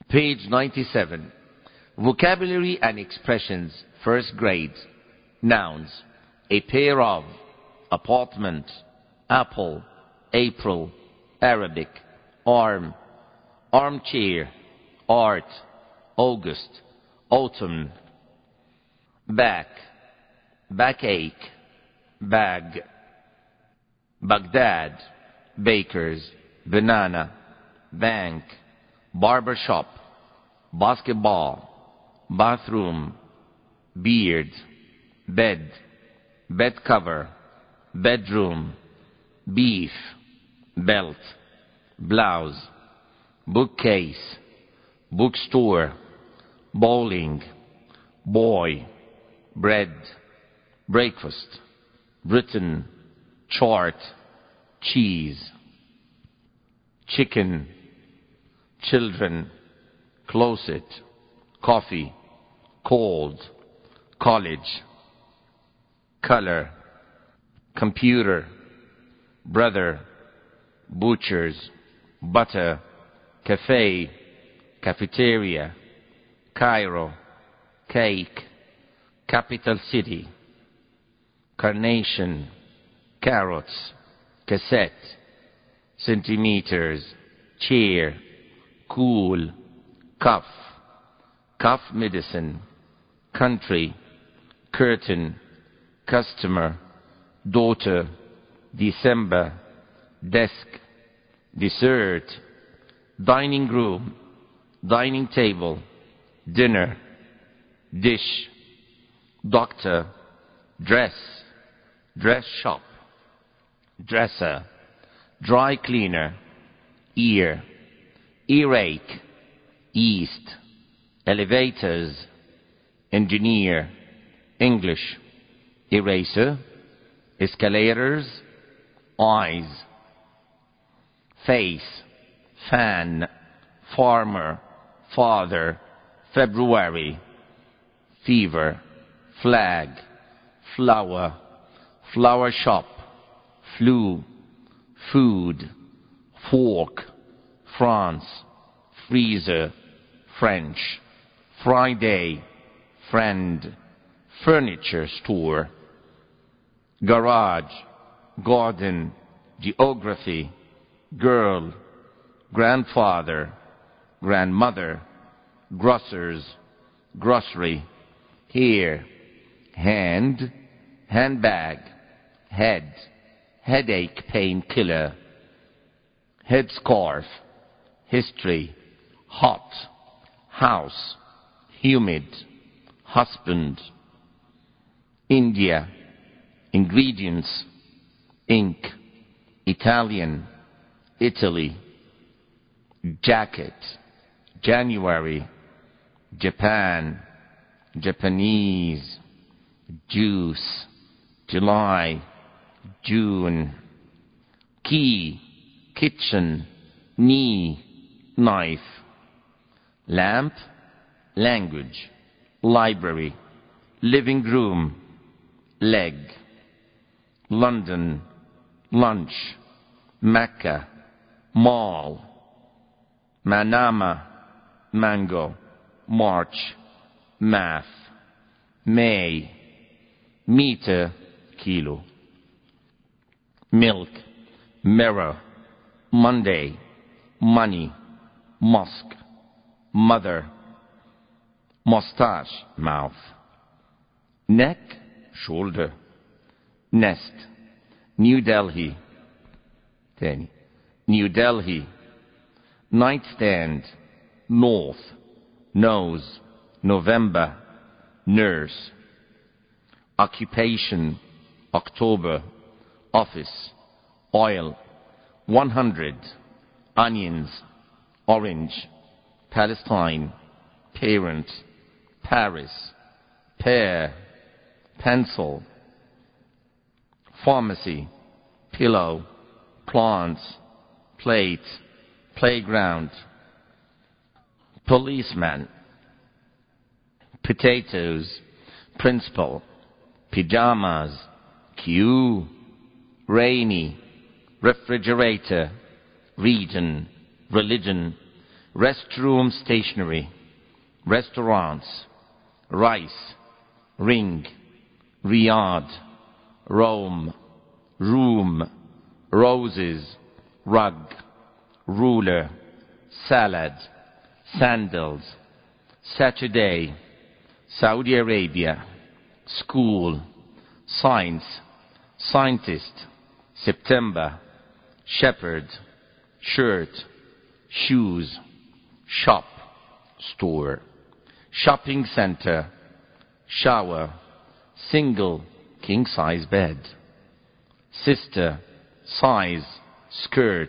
Page 97. Vocabulary and expressions, first grade. Nouns: a pair of, apartment, apple, April, Arabic, arm, armchair, art, August, autumn. Back, backache, bag. Baghdad, bakers, banana, bank, barber shop, basketball, bathroom, beard, bed, bed cover, bedroom, beef, belt, blouse, bookcase, bookstore, bowling, boy, bread, breakfast, Britain, chart, cheese, chicken, children, closet, coffee, cold, college, color, computer, brother, butchers, butter, cafe, cafeteria, Cairo, cake, capital city, carnation, carrots, cassette, centimeters, chair, cool, cough, cough medicine, country, curtain, customer, daughter, December, desk, dessert, dining room, dining table, dinner, dish, doctor, dress, dress shop, dresser, dry cleaner, ear, earache, east, elevators, engineer, English, eraser, escalators, eyes, face, fan, farmer, father, February, fever, flag, flower, flower shop, flu, food, fork, France, freezer, French, Friday, friend, furniture store, garage, garden, geography, girl, grandfather, grandmother, grocers, grocery, hair, hand, handbag, head, headache painkiller, headscarf, history, hot, house, humid, husband, India, ingredients, ink, Italian, Italy, jacket, January, Japan, Japanese, juice, July, June, key, kitchen, knee, knife, lamp, language, library, living room, leg, London, lunch, Mecca, mall, Manama, mango, March, math, May, meter, kilo, milk, mirror, Monday, money, mosque, mother, mustache, mouth, neck, shoulder, nest, New Delhi, Tani, New Delhi, nightstand, north, nose, November, nurse, occupation, October, office, oil, 100, onions, orange, Palestine, parent, Paris, pear, pencil, pharmacy, pillow, plants, plate, playground, policeman, potatoes, principal, pajamas, queue, rainy, refrigerator, region, religion, restroom stationery, restaurants, rice, ring, Riyadh, Rome, room, roses, rug, ruler, salad, sandals, Saturday, Saudi Arabia, school, science, scientist, September, shepherd, shirt, shoes, shop, store, shopping center, shower, single, king-size bed, sister, size, skirt,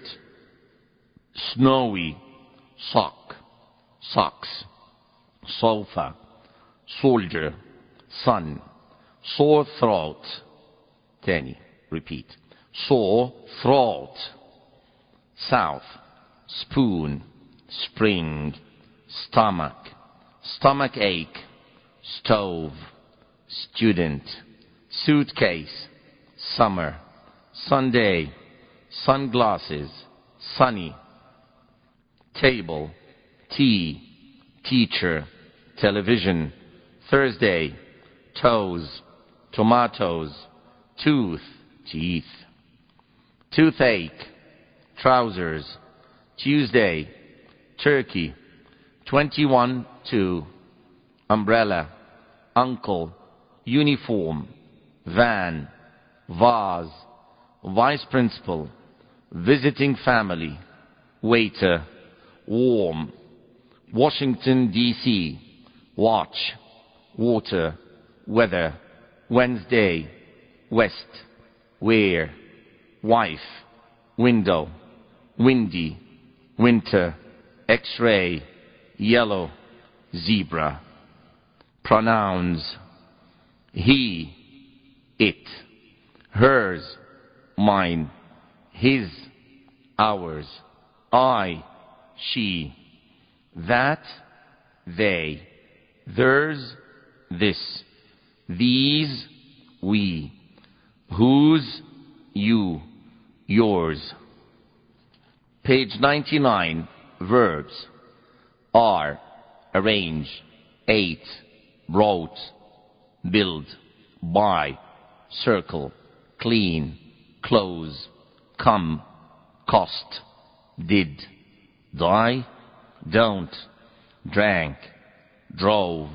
snowy, sock, socks, sofa, soldier, sun, sore throat, tani, repeat, sore throat, south, spoon, spring, stomach, stomach ache, stove, student, suitcase, summer, Sunday, sunglasses, sunny, table, tea, teacher, television, Thursday, toes, tomatoes, tooth, teeth, toothache, trousers, Tuesday, turkey, 21-2, umbrella, uncle, uniform, van, vase, vice principal, visiting family, waiter, warm, Washington, D.C., watch, water, weather, Wednesday, west, where, wife, window, windy, winter, x-ray, yellow, zebra. Pronouns: he, it, hers, mine, his, ours, I, she, that, they, theirs, this, these, we, whose, you, yours. Page 99, verbs. Are, arrange, ate, wrote, build, buy, circle, clean, close, come, cost, did, die, don't, drank, drove,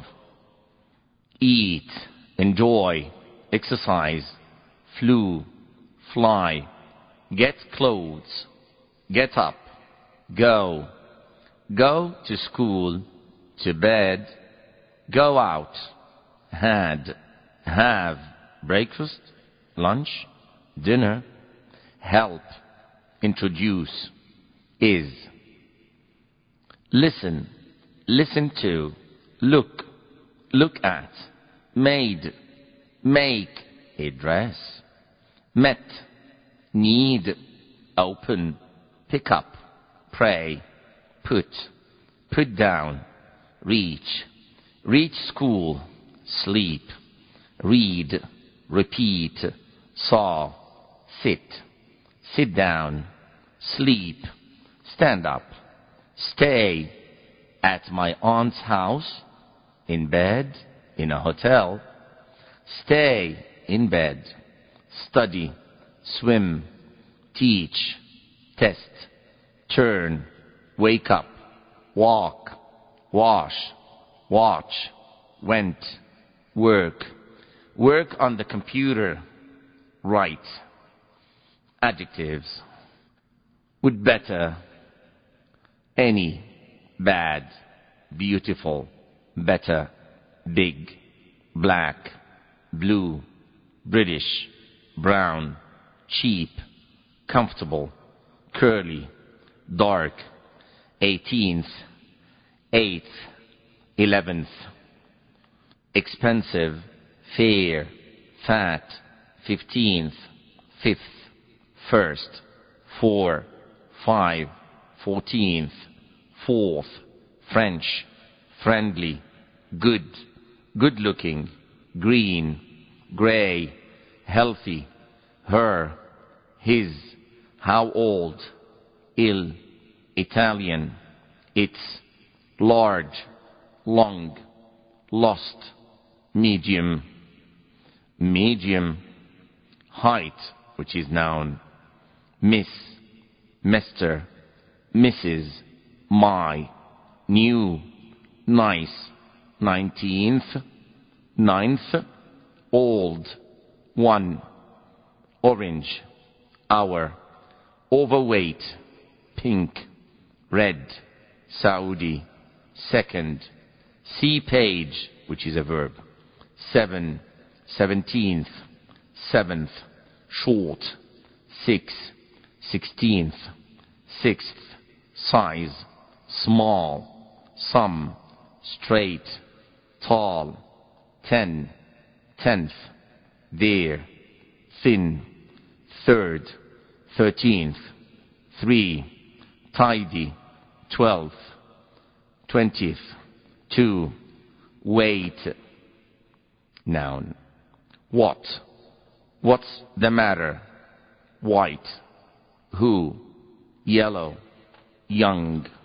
eat, enjoy, exercise, flew, fly, get clothes, get up, go, go to school, to bed, go out, had, have, breakfast, lunch, dinner, help, introduce, is. Listen, listen to, look, look at, made, make, a dress, met, need, open, pick up, pray, put, put down, reach, reach school, sleep, read, repeat, saw, sit, sit down, sleep, stand up, stay, at my aunt's house, in bed, in a hotel, stay in bed, study, swim, teach, test, turn, wake up, walk, wash, watch, went, work, work on the computer, write. Adjectives: would better, any, bad, beautiful, better, big, black, blue, British, brown, cheap, comfortable, curly, dark, 18th, 8th, 11th, expensive, fair, fat, 15th, 5th, first, 4, 5, 14th, 4th, French, friendly, good, good-looking, green, gray, healthy, her, his, how old, ill, Italian, It's large, long, lost, medium, medium, height, which is noun, miss, Mr., Mrs., my, new, nice, 19th, ninth, old, one, orange, our, overweight, pink, red, Saudi, second, see page, which is a verb, 7, 17th, seventh, short, 6, 16th, sixth, size, small, some, straight, tall, 10, 10th, there, thin, third, 13th, 3, tidy, 12th, 20th, 2, wait, noun. What? What's the matter? White. Who? Yellow. Young.